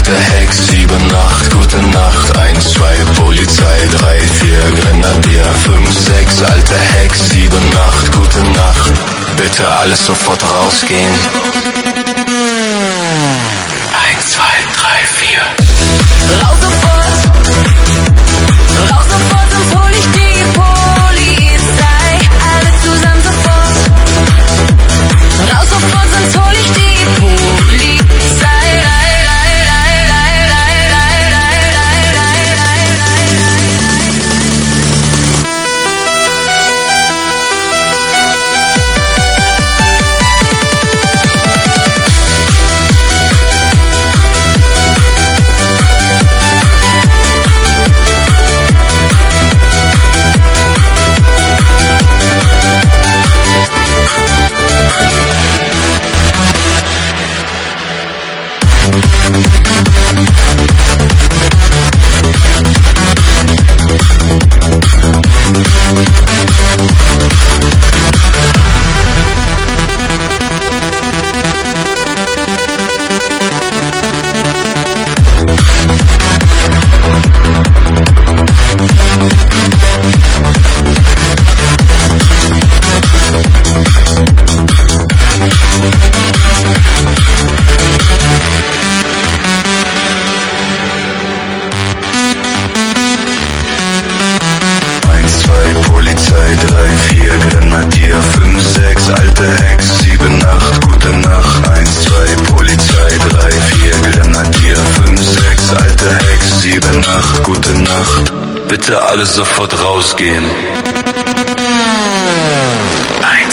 alte Hex, 7, 8, gute Nacht. 1, 2, Polizei, 3, 4, Grenadier, 5, 6, alte Hex, 7, 8, gute Nacht. Bitte alles sofort rausgehen. 1, 2, 3, 4. Raus sofort, sonst hol ich die Polizei. Alle zusammen sofort. Raus sofort, sonst hol ich die Polizei. Bitte alle sofort rausgehen. 1,